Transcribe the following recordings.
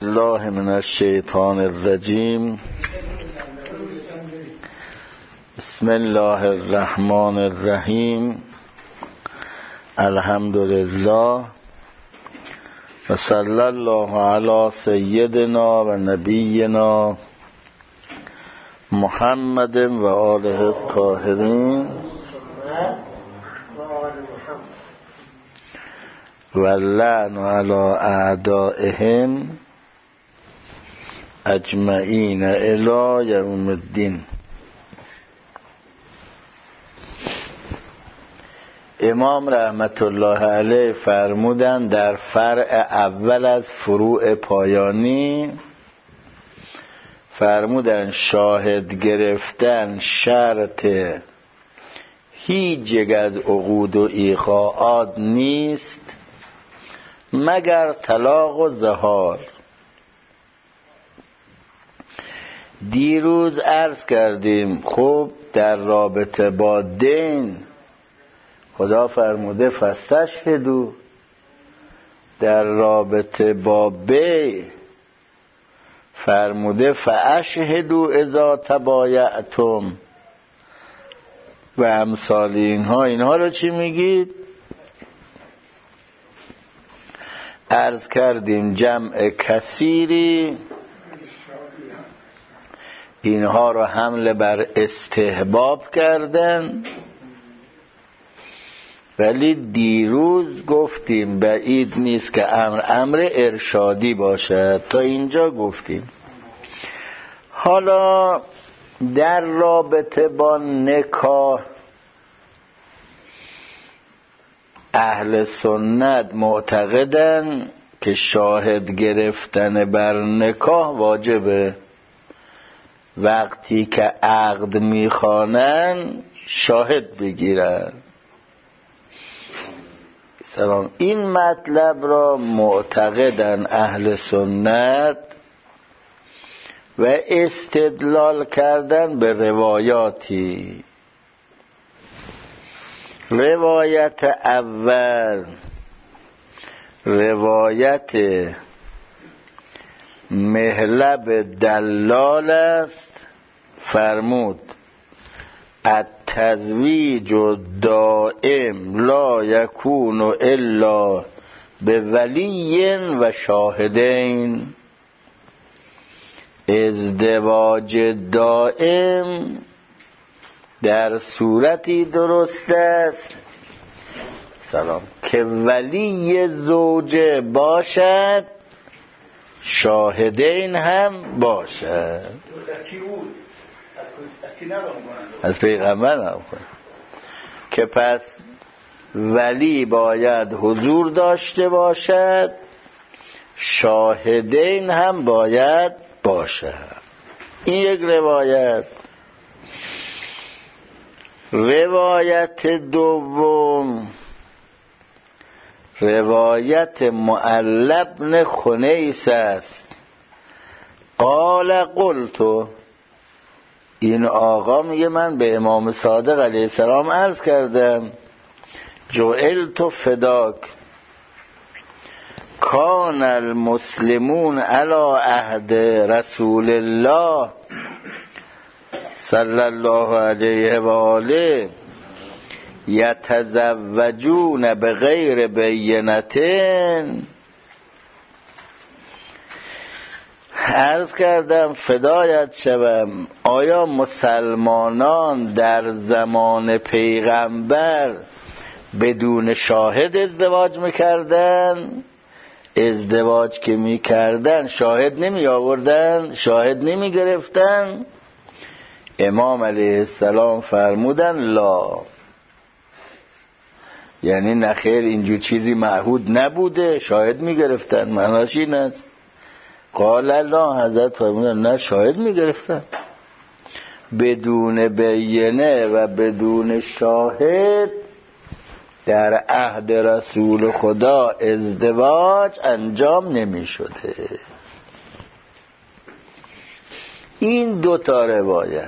الله من الشیطان الرجیم. بسم الله الرحمن الرحیم. الحمد لله و صلی الله علی سیدنا و نبینا محمد و آله الطاهرین و لعن علی اعدائهم اجمعین الی یوم الدین. امام رحمت الله علیه فرمودن در فرع اول از فروع پایانی، فرمودن شاهد گرفتن شرط هیچ یک از عقود و ایقاعات نیست مگر طلاق و ظهار. دیروز عرض کردیم خب در رابطه با دین خدا فرموده فاستشهدوا، در رابطه با بیع فرموده فاشهدوا اذا تبایعتم و امثال اینها رو چی میگید؟ عرض کردیم جمع کثیری اینها رو حمل بر استحباب کردن، ولی دیروز گفتیم بعید نیست که امر ارشادی باشد. تا اینجا گفتیم. حالا در رابطه با نکاح اهل سنت معتقدن که شاهد گرفتن بر نکاح واجبه. وقتی که عقد میخوانن شاهد بگیرن. سلام. این مطلب را معتقدن اهل سنت و استدلال کردن به روایاتی. روایت اول روایت مهلب دلال است. فرمود التزویج الدائم لا یکون الا بولی و شاهدین. ازدواج دائم در صورتی درست است سلام که ولی زوجه باشد، شاهدین هم باشد. از پیغمبر هم که پس ولی باید حضور داشته باشد، شاهدین هم باید باشد. این یک روایت. روایت دوم روایت معل بن خنیس است. قال قلت، این آقا میگه من به امام صادق علیه السلام عرض کردم جعلت فداک کان المسلمون علی عهد رسول الله صلی الله علیه و آله یتزوجون بغیر بینتین. عرض کردم فدایت شوم، آیا مسلمانان در زمان پیغمبر بدون شاهد ازدواج میکردن؟ ازدواج که میکردن شاهد نمی آوردن، شاهد نمی گرفتن؟ امام علیه السلام فرمودن لا، یعنی نخیر اینجور چیزی معهود نبوده، شاهد میگرفتن. معناش این است. قال الله، حضرت فرمودن نه، شاهد میگرفتن. بدون بینه و بدون شاهد در عهد رسول خدا ازدواج انجام نمی شده. این دوتا روایت.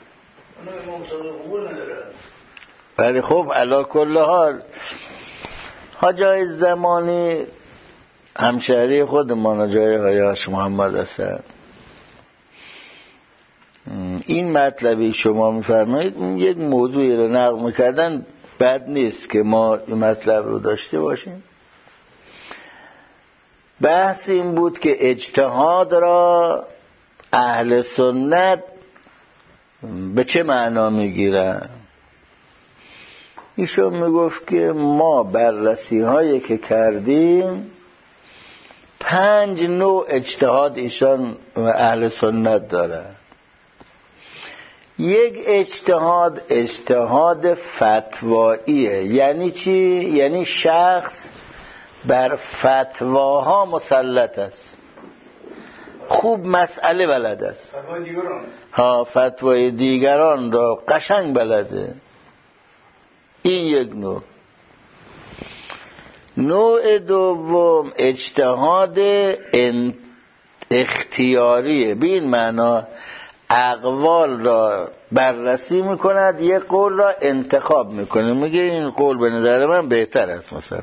ولی خب علی کل حال حاجای زمانی همشهری خودمان جای هایاش محمد هستن. این مطلبی شما میفرمایید یک موضوعی رو نقل میکردن، بد نیست که ما این مطلب رو داشته باشیم. بحث این بود که اجتهاد را اهل سنت به چه معنا میگیرن. ایشون میگفت که ما بررسی هایی که کردیم 5 نوع اجتهاد ایشان اهل سنت دارن. یک اجتهاد فتواییه. یعنی چی؟ یعنی شخص بر فتواها مسلط است، خوب مسئله بلد است، فتوای دیگران را قشنگ بلده. این یک نوع. نوع دوم اجتهاد اختیاریه. به این معنا اقوال را بررسی میکند، یک قول را انتخاب میکنه، میگه این قول به نظر من بهتر است مثلا.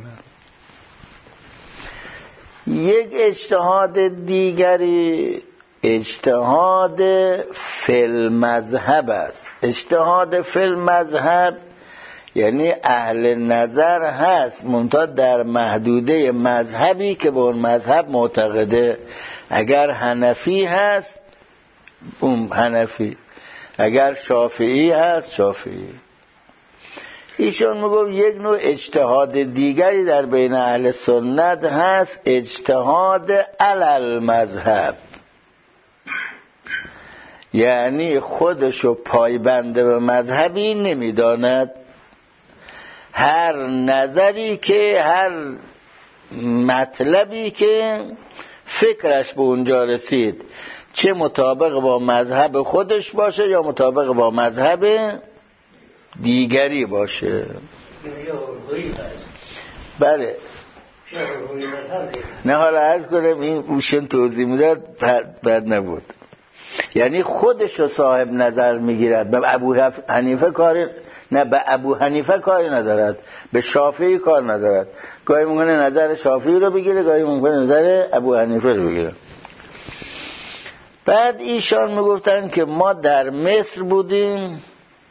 یک اجتهاد دیگری اجتهاد فی المذهب است. اجتهاد فی المذهب یعنی اهل نظر هست منتها در محدوده مذهبی که به اون مذهب معتقده. اگر حنفی هست اون حنفی، اگر شافعی هست شافعی. ایشون میگه یک نوع اجتهاد دیگری در بین اهل سنت هست، اجتهاد علی المذهب، یعنی خودشو پایبنده به مذهبی نمیداند. هر نظری که، هر مطلبی که فکرش به اونجا رسید، چه مطابق با مذهب خودش باشه یا مطابق با مذهب دیگری باشه. بله نه حالا عرض کنم این اوشن توضیح میداد بد نبود. یعنی خودش رو صاحب نظر میگیرد. به ابو حنیفه کاری نه، به ابو حنیفه کاری ندارد، به شافعی کار ندارد. گاهی ممکنه نظر شافعی رو بگیره، گاهی ممکنه نظر ابو حنیفه رو بگیره. بعد ایشان میگفتن که ما در مصر بودیم،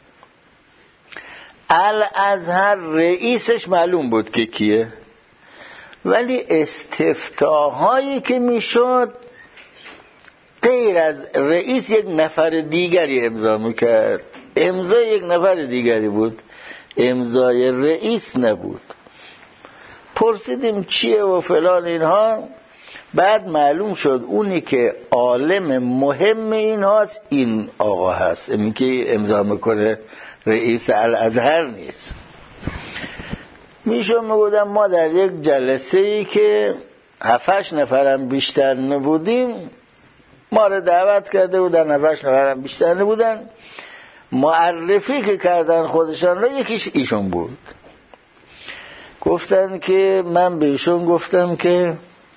الازهر رئیسش معلوم بود که کیه، ولی استفتاهایی که میشد غیر از رئیس یک نفر دیگری امضا میکرد. امضای یک نفر دیگری بود، امضای رئیس نبود. پرسیدیم چیه و فلان اینها. بعد معلوم شد اونی که عالم مهم این هاست این آقا هست، این که امضا میکنه رئیس الازهر نیست. میشون میگودم ما در یک جلسه ای که 7-8 نفرم بیشتر نبودیم، ما رو دعوت کرده بودن، 7-8 نفرم بیشتر نبودن. معرفی که کردن خودشان را یکیش ایشون بود. گفتن که من به ایشون گفتم که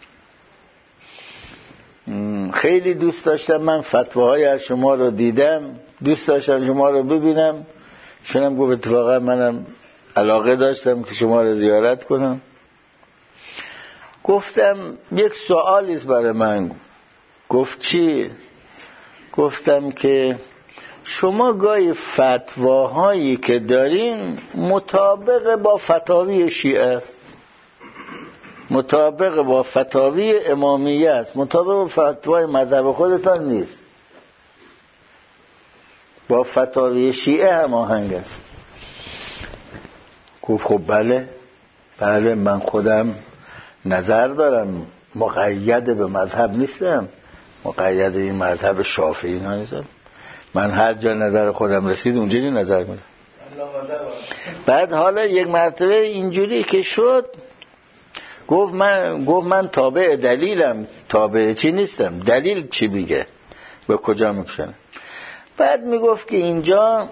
خیلی دوست داشتم، من فتواهای از شما رو دیدم، دوست داشتم شما رو ببینم. شونم گفت اتفاقا منم علاقه داشتم که شما رو زیارت کنم. گفتم یک سوالیست برای من. گفت چی؟ گفتم که شما گاهی فتواهایی که دارین مطابق با فتاوی شیعه است، مطابق با فتاوی امامیه است، مطابق با فتوای مذهب خودتان نیست، با فتاوی شیعه هماهنگ است. گفت خب بله من خودم نظر دارم، مقید به مذهب نیستم، مقید این مذهب شافعی نیستم، من هر جا نظر خودم رسید اونجوری نظر میدم. بعد حالا یک مرتبه اینجوری که شد گفت من تابع دلیلم، تابع چی نیستم، دلیل چی میگه، به کجا میکشنه. بعد میگفت که اینجا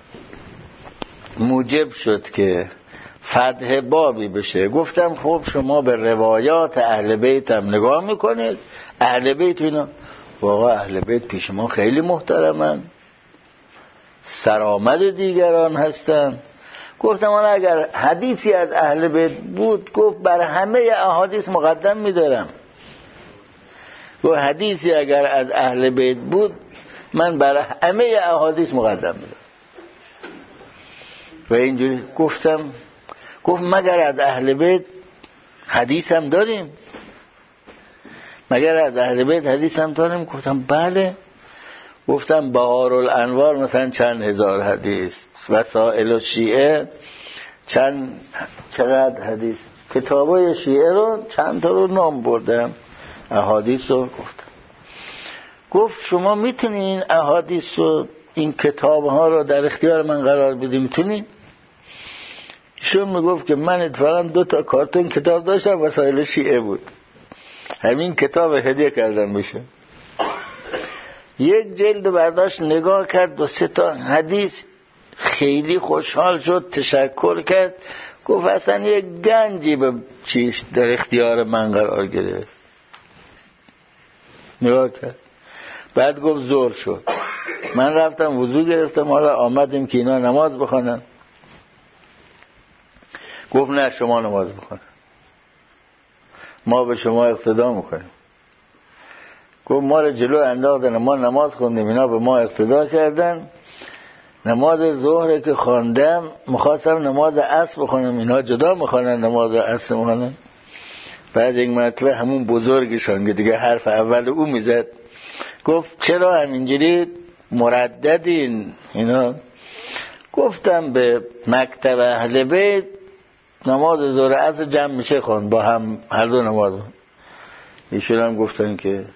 موجب شد که فتح بابی بشه. گفتم خب شما به روایات اهل بیت هم نگاه میکنید، اهل بیت اینا واقعا اهل بیت پیش ما خیلی محترمن، سرآمد دیگران هستن، گفتم حالا اگر حدیثی از اهل بیت بود، گفت بر همه احادیث مقدم می‌دارم. و حدیثی اگر از اهل بیت بود من بر همه احادیث مقدم می‌دارم. و اینجوری گفتم. گفت مگر از اهل بیت حدیث هم داریم؟ مگر از اهل بیت حدیث هم داریم؟ گفتم بله. گفتم بهار الانوار مثلا چند هزار حدیث، وسائل الشیعه چقدر حدیث، کتابای شیعه رو چند تا رو نام بردم، احادیث رو گفتم. گفت شما میتونین احادیث رو، این کتاب ها رو در اختیار من قرار بدید؟ میتونین؟ ایشون میگفت که من اتفاقا 2 تا کارتون کتاب داشتم، وسائل شیعه بود، همین کتاب هدیه کردم بشه. یک جلد برداشت نگاه کرد، 2-3 تا حدیث، خیلی خوشحال شد، تشکر کرد، گفت اصلا یک گنجی به چیز در اختیار من قرار گرفت. نگاه کرد. بعد گفت ظهر شد، من رفتم وضو گرفتم، حالا آمدیم که اینا نماز بخونن. گفت نه شما نماز بخون، ما به شما اقتدا میکنیم. گفت ما رو جلو انداختن، ما نماز خوندیم، اینا به ما اقتدا کردن. نماز ظهر که خواندم میخواستم نماز عصر بخونم، اینا جدا میخونن نماز عصر میخونن. بعد یک مرتبه همون بزرگشان که دیگه حرف اول او میزد، گفت چرا همینجوری مرددین اینا؟ گفتم به مکتب اهل بیت نماز ظهر عصر جمع میشه خوند با هم، هر دو نماز. ایشون هم گفتن که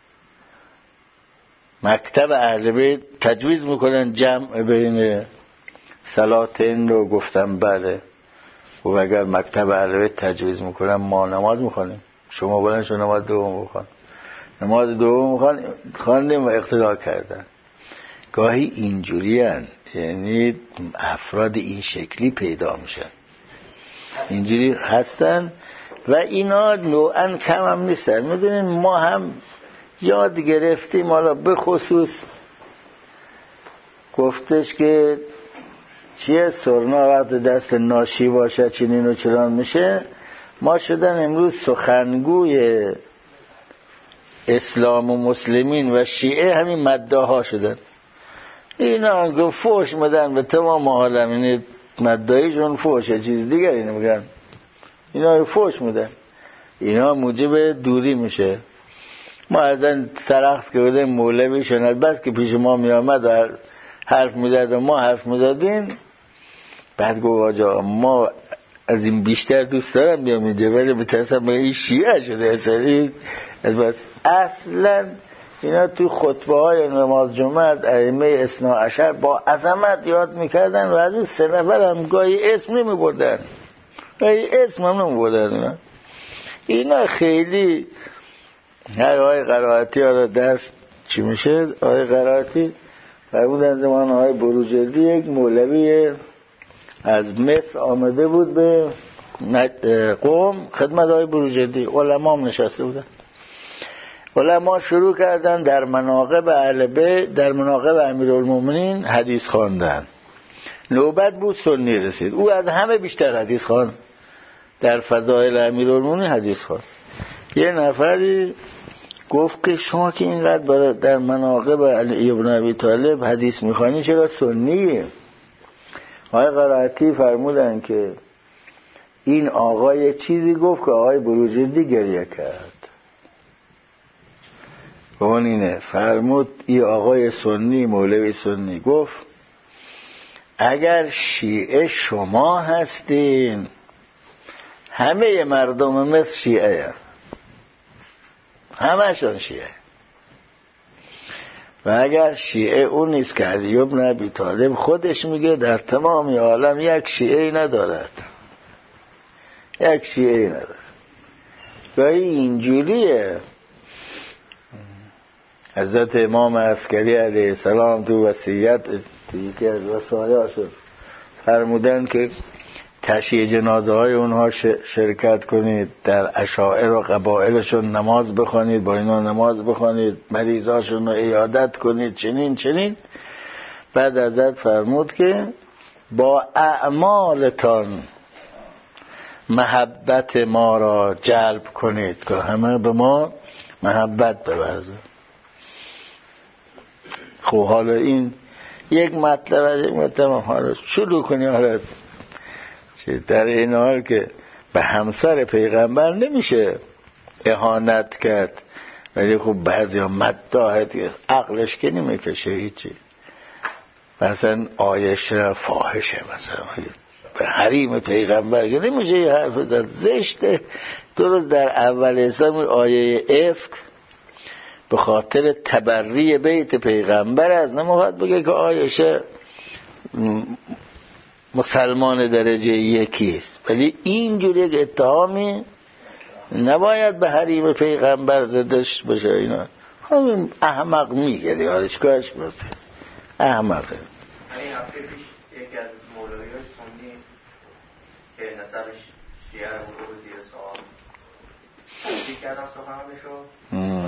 مکتب اهل بیت تجویز میکنن جمع بین صلاتین رو. گفتم بله. و اگر مکتب اهل بیت تجویز میکنن ما نماز میخونیم، شما بلند شو نماز دوم بخون. نماز دوم خواندیم و اقتدا کردن. گاهی اینجوری هن، یعنی افراد این شکلی پیدا میشن، اینجوری هستن و اینا نوعا کم هم نیستن. میدونین ما هم یاد گرفتیم، حالا به خصوص گفتش که چیه سرنا وقت دست ناشی باشه چنین و چنان میشه. ما شدن امروز سخنگوی اسلام و مسلمین و شیعه همین مداها شدن. اینا گفت فوش میدن به تمام عالم، این مداییشون فوشه، چیز دیگری نمیگن، اینا فوش میدن. اینا موجب دوری میشه. ما ازن سرخص که بودیم مولوی شند، بس که پیش ما میامد و حرف میزد و ما حرف میزدیم، بعد گفت آجا ما از این بیشتر دوست دارم بیام اینجا، ولی بترسم این شیعه شده اصلا. اینا تو خطبه های نماز جمعه از ائمه اثنا عشر با عظمت یاد میکردن و از اون 3 نفر هم گاهی اسم نمیبردن، گاهی اسم هم نمیبردن. اینا خیلی هر آقای قرائتی ها را درس چی میشه؟ آقای قرائتی فرمودن زمان آقای بروجردی یک مولوی از مصر آمده بود به قم خدمت آقای بروجردی، علما هم نشسته بودن. علما شروع کردن در مناقب اهل بیت، در مناقب امیرالمومنین حدیث خواندن. نوبت بود سنی رسید، او از همه بیشتر حدیث خواند، در فضائل امیرالمومنین حدیث خواند. یه نفری گفت که شما که اینقدر در مناقب علی ابن ابی طالب حدیث میخوانی چرا سنیه؟ آقای قرائتی فرمودن که این آقا یه چیزی گفت که آقای بروجردی گریه کرد. اون اینه، فرمود این آقای سنی، مولوی سنی گفت اگر شیعه شما هستین همه مردم مصر شیعه همه شون شیعه، و اگر شیعه اون نیست که علی ابن ابی طالب خودش میگه در تمام عالم یک شیعه ندارد، یک شیعه ندارد. گاهی اینجوریه. حضرت امام عسکری علیه السلام تو وصیت یکی از وصایاشون فرمودن که تشییع جنازه های اونها شرکت کنید، در عشائر و قبائلشون نماز بخوانید، با اینا نماز بخوانید، مریضاشون رو عیادت کنید، چنین. بعد حضرت فرمود که با اعمالتان محبت ما را جلب کنید که همه به ما محبت بورزه. خب حالا این یک مطلب از یک مطلب حالا شروع کنی، حالا در این حال که به همسر پیغمبر نمیشه اهانت کرد، ولی خب بعضی ها مداحت عقلش که نمیکشه هیچی. مثلا آیشه فاحشه، مثلا به حریم پیغمبر که نمیشه یه حرف زد، زشته. درست در اول اسلام آیه افک به خاطر تبری بیت پیغمبر از نمیخواد بگه که آیشه مسلمان درجه یکیست، ولی اینجور یک اتهامی نباید به حریم پیغمبر زدش بشه. اینا همین احمق میگه دیگه، حالش کارش بسته احمقه. همین هفته پیش یکی از مولوی های سنی که نصرش شیعه رو زیر سوال توضیح کردن سخنانشو.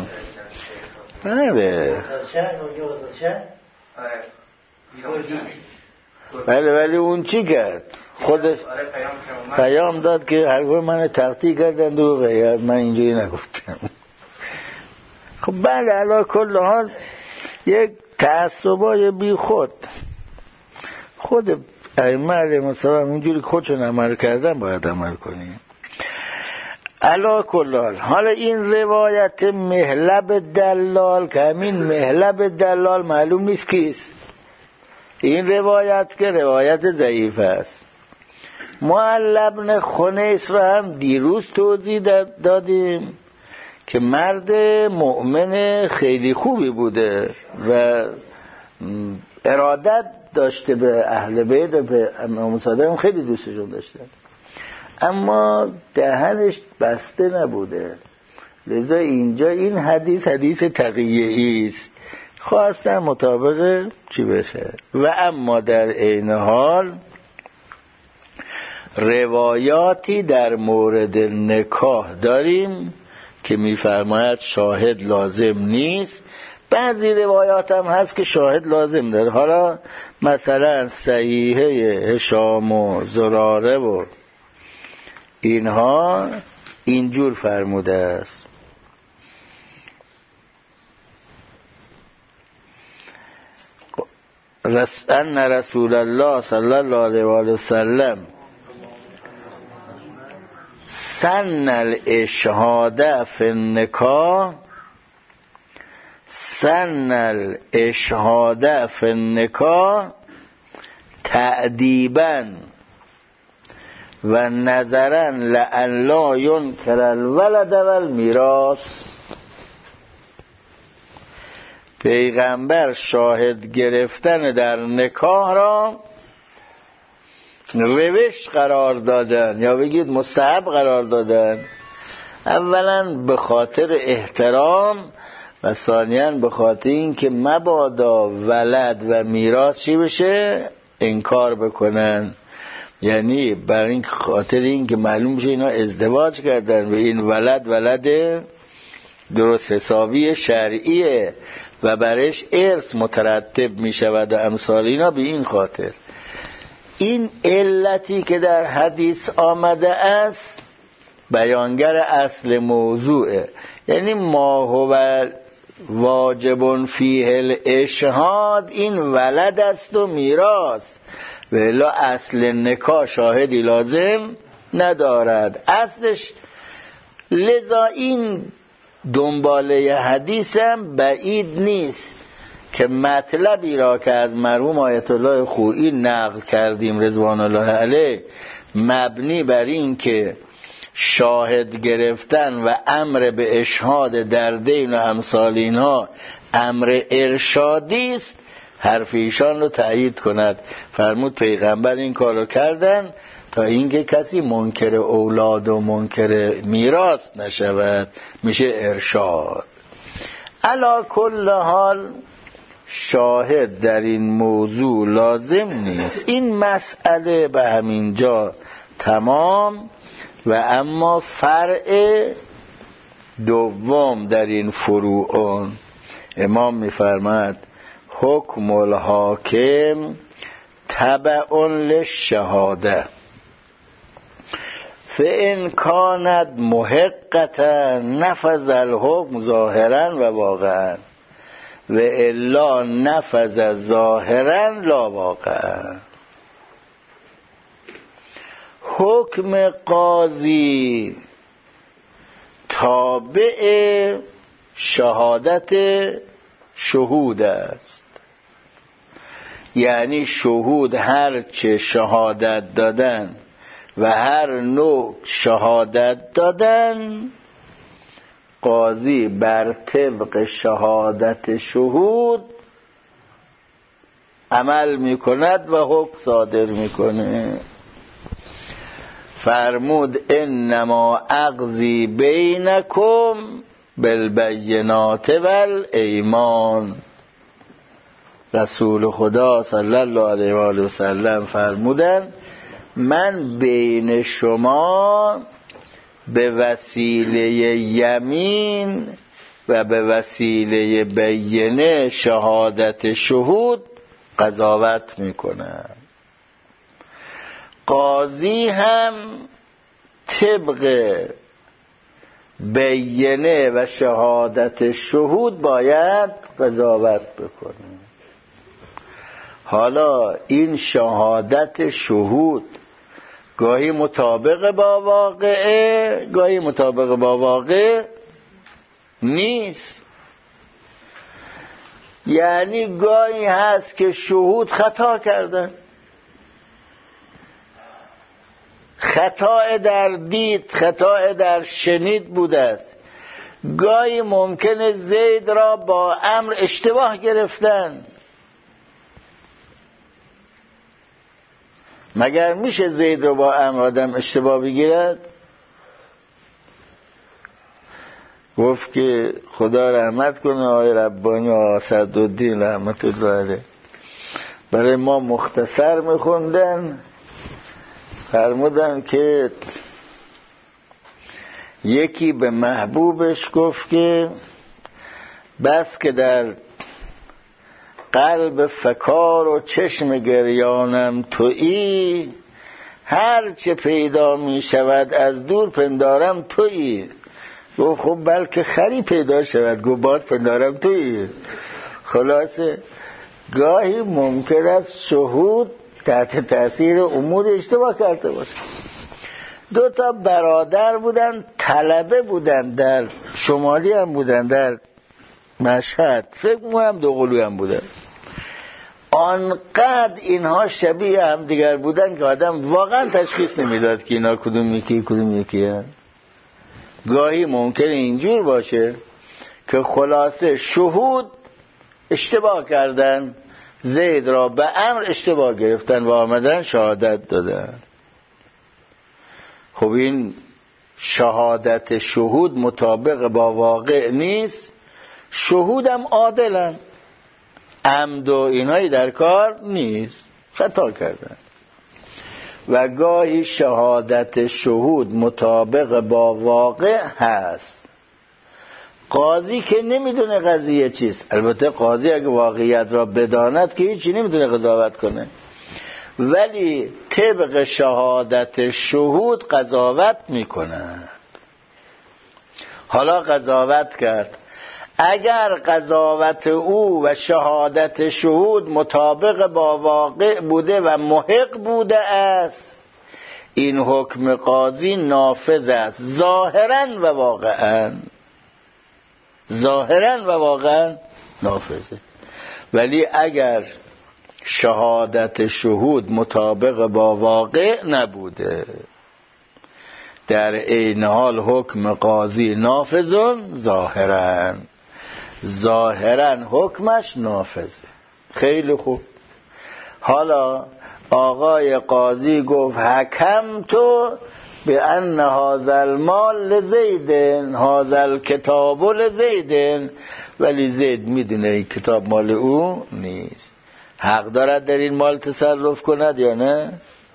بله ولی اون چی کرد؟ خودش پیام داد که حرف من تقطیع کردن دروغه، من اینجوری نگفتم. خب بله علی کل حال یک تعصبای بی خود ائمه علیهم السلام اینجوری خودشون عمل کردن باید عمل کنیم. علی کل حال حالا این روایت مهلب دلال که همین مهلب دلال معلوم نیست کیست. این روایت که روایت ضعیف است. معل بن خنیس را هم دیروز توضیح دادیم که مرد مؤمن خیلی خوبی بوده و ارادت داشته به اهل بیت و به امام صادق، خیلی دوستشون داشتن، اما دهنش بسته نبوده. لذا اینجا این حدیث تقیه‌ای است، خواستن مطابق چی بشه. و اما در عین حال روایاتی در مورد نکاح داریم که میفرماید شاهد لازم نیست. بعضی روایات هم هست که شاهد لازم داره. حالا مثلا صحیحه هشام و زراره و اینها اینجور فرموده است: ان رسول الله صلی الله علیه و آله وسلم سن الاشهاد فی النکاح تأدیبا و نظرا لئن لا ینکر الولد والمیراث. پیغمبر شاهد گرفتن در نکاح را روش قرار دادن، یا بگید مستحب قرار دادن. اولا به خاطر احترام و ثانیاً به خاطر این که مبادا ولد و میراث چی بشه انکار بکنن، یعنی برای این خاطر این که معلوم بشه اینا ازدواج کردن و این ولد درست حسابی شرعیه و برش ارث مترتب می شود و امثال اینا. به این خاطر این علتی که در حدیث آمده است بیانگر اصل موضوعه، یعنی ما هو واجب فیه الاشهاد، این ولد است و میراث، و الا اصل نکاح شاهدی لازم ندارد اصلش. لذا این دنباله حدیثم بعید نیست که مطلبی را که از مرحوم آیت الله خویی نقل کردیم رضوان الله علیه مبنی بر این که شاهد گرفتن و امر به اشهاد در دین و امثال اینها امر ارشادی است، حرف ایشان رو تایید کند. فرمود پیغمبر این کارو کردن تا اینکه کسی منکر اولاد و منکر میراث نشود، میشه ارشاد. علی کل حال شاهد در این موضوع لازم نیست. این مسئله به همین جا تمام. و اما فرع دوم در این فروعون امام می‌فرماید حکم الحاکم تبع للشهاده فإن كانت محقة نفذ الحكم ظاهرا و واقعا و الا نفذ ظاهرا لا واقعا. حکم قاضی تابع شهادت شهود است، یعنی شهود هر چه شهادت دادن و هر نوع شهادت دادن، قاضی بر طبق شهادت شهود عمل میکند و حکم صادر میکنه. فرمود انما اقضی بینکم بالبینات والایمان. رسول خدا صلی الله علیه و آله و سلم فرمودن من بین شما به وسیله یمین و به وسیله بینه شهادت شهود قضاوت میکنم. قاضی هم طبق بینه و شهادت شهود باید قضاوت بکنه. حالا این شهادت شهود گاهی مطابق با واقعه، گاهی مطابق با واقع نیست. یعنی گاهی هست که شهود خطا کردن، خطا در دید، خطا در شنید بوده است. گاهی ممکنه زید را با امر اشتباه گرفتن. مگر میشه زید رو با امر آدم اشتباه بگیرد؟ گفت که خدا رحمت کنه آقای ربانی و اسدالدین رحمت الله علیه برای ما مختصر میخوندن. فرمودن که یکی به محبوبش گفت که بس که در قلب فکار و چشم گریانم تویی، هر چه پیدا می شود از دور پندارم تویی. گفت خب بلکه خری پیدا شود، گفت باز پندارم تویی. خلاصه گاهی ممکن است شهود تحت تاثیر امور اشتباه کرده باشه. دو تا برادر بودن، طلبه بودن، در شمالی هم بودن، در مشهد، فکر می‌کنم دوقلوی هم بودن. آنقدر اینها شبیه هم دیگر بودن که آدم واقعا تشخیص نمیداد که اینا کدوم یکی کدوم یکی هست. گاهی ممکنه اینجور باشه که خلاصه شهود اشتباه کردن، زید را به امر اشتباه گرفتن و آمدن شهادت دادن. خب این شهادت شهود مطابق با واقع نیست. شهود هم عادلن، عمد و اینایی در کار نیست، خطا کردن. و گاهی شهادت شهود مطابق با واقع هست. قاضی که نمیدونه قضیه چیست، البته قاضی اگه واقعیت را بداند که هیچی نمیتونه قضاوت کنه، ولی طبق شهادت شهود قضاوت میکنه. حالا قضاوت کرد، اگر قضاوت او و شهادت شهود مطابق با واقع بوده و محق بوده است، این حکم قاضی نافذ است ظاهرا و واقعا. ظاهرا و واقعا نافذه. ولی اگر شهادت شهود مطابق با واقع نبوده، در عین حال حکم قاضی نافذون ظاهرا، ظاهرا حکمش نافذه. خیلی خوب. حالا آقای قاضی گفت حکم تو به ان هذا المال لزیدن، هذا الکتاب لزیدن، ولی زید میدونه این کتاب مال او نیست. حق دارد در این مال تصرف کند یا نه؟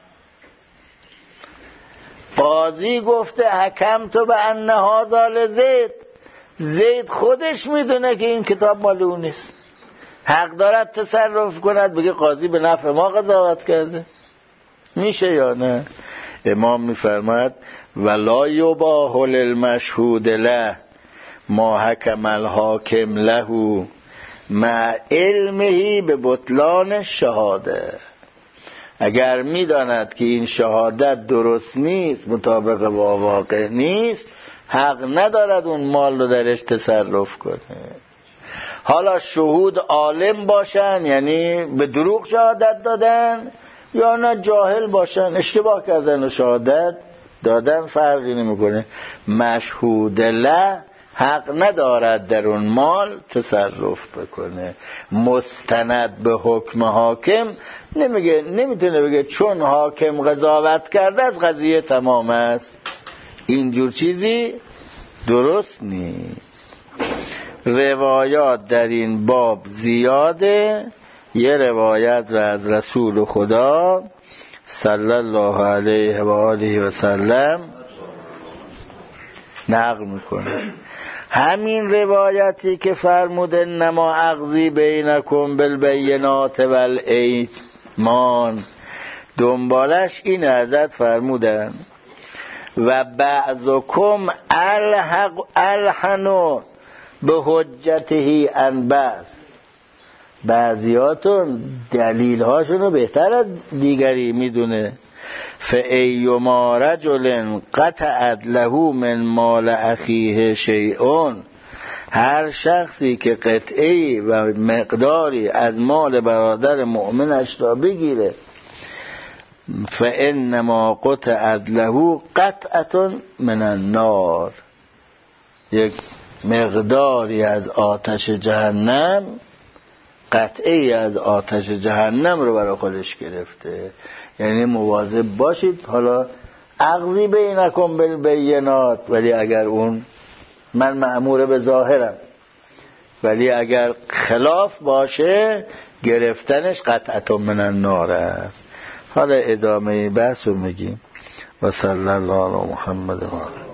قاضی گفته حکم تو به ان هذا لزید، زید خودش میدونه که این کتاب مال او نیست. حق دارد تصرف کند، بگه قاضی به نفع ما قضاوت کرده؟ میشه یا نه؟ امام میفرماد ولا یباح للمشهود له ما حکم الحاکم له مع علمه به بطلان الشهاده. اگر میداند که این شهادت درست نیست، مطابق با واقع نیست، حق ندارد اون مال رو درش تصرف کنه. حالا شهود عالم باشن، یعنی به دروغ شهادت دادن، یا نه جاهل باشن اشتباه کردن و شهادت دادن، فرقی نمیکنه. مشهود له حق ندارد در اون مال تصرف بکنه. مستند به حکم حاکم نمیتونه بگه چون حاکم قضاوت کرده از قضیه تمام است. اینجور چیزی درست نیست. روایات در این باب زیاده. یه روایت رو از رسول خدا صلی الله علیه و آله و سلم نقل میکنه. همین روایتی که فرموده نما اقضی بینکم بالبینات والایمان، دنبالش این حضرت فرمودن و بعضکم الحنو به حجته عن بعض، بعضیاتون دلیل هاشونو بهتر از دیگری میدونه. فایما رجل قطعت له من مال اخیه شیء، هر شخصی که قطعی و مقداری از مال برادر مؤمنش را بگیره، فانما قطعت له قطعه من النار، یک مقداری از آتش جهنم، قطعی از آتش جهنم رو برای خودش گرفته. یعنی مواظب باشید. حالا اقضی بینکم بالبینات، ولی اگر اون من مأمور به ظاهرم، ولی اگر خلاف باشه گرفتنش قطعه من النار است. حالا ادامه بحث رو میگیم. و صلی الله علی محمد و آله.